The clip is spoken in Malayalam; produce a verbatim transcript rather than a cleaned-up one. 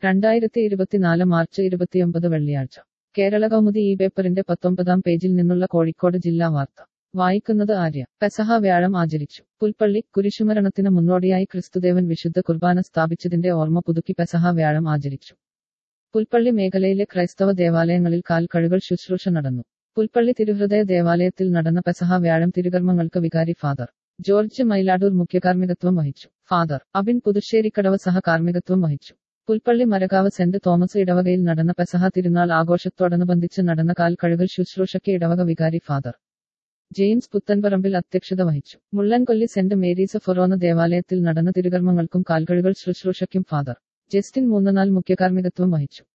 രണ്ടായിരത്തി ഇരുപത്തിനാല് മാർച്ച് ഇരുപത്തിയൊമ്പത് വെള്ളിയാഴ്ച കേരള കൗമുദി ഈ പേപ്പറിന്റെ പത്തൊമ്പതാം പേജിൽ നിന്നുള്ള കോഴിക്കോട് ജില്ലാ വാർത്ത വായിക്കുന്നത് ആര്യ. പെസഹ വ്യാഴം ആചരിച്ചു. പുൽപ്പള്ളി. കുരിശുമരണത്തിന് മുന്നോടിയായി ക്രിസ്തുദേവൻ വിശുദ്ധ കുർബാന സ്ഥാപിച്ചതിന്റെ ഓർമ്മ പുതുക്കി പെസഹ വ്യാഴം ആചരിച്ചു. പുൽപ്പള്ളി മേഖലയിലെ ക്രൈസ്തവ ദേവാലയങ്ങളിൽ കാൽ കഴുകൽ ശുശ്രൂഷ നടന്നു. പുൽപ്പള്ളി തിരുഹൃദയ ദേവാലയത്തിൽ നടന്ന പെസഹ വ്യാഴം തിരുകർമ്മങ്ങൾക്ക് വികാരി ഫാദർ ജോർജ് മൈലാടൂർ മുഖ്യകാർമ്മികത്വം വഹിച്ചു. ഫാദർ അബിൻ പുതുശ്ശേരിക്കടവ് സഹകാർമ്മികത്വം വഹിച്ചു. പുൽപ്പള്ളി മരകാവ് സെന്റ് തോമസ് ഇടവകയിൽ നടന്ന പെസഹ തിരുനാൾ ആഘോഷത്തോടനുബന്ധിച്ച് നടന്ന കാൽ കഴുകൽ ശുശ്രൂഷയ്ക്ക് ഇടവക വികാരി ഫാദർ ജെയിംസ് പുത്തൻപറമ്പിൽ അധ്യക്ഷത വഹിച്ചു. മുള്ളൻകൊല്ലി സെന്റ് മേരീസ് ഫൊറോന ദേവാലയത്തിൽ നടന്ന തിരുകർമ്മങ്ങൾക്കും കാൽകഴുകൽ ശുശ്രൂഷയ്ക്കും ഫാദർ ജസ്റ്റിൻ മൂന്നനാൾ മുഖ്യകാർമ്മികത്വം വഹിച്ചു.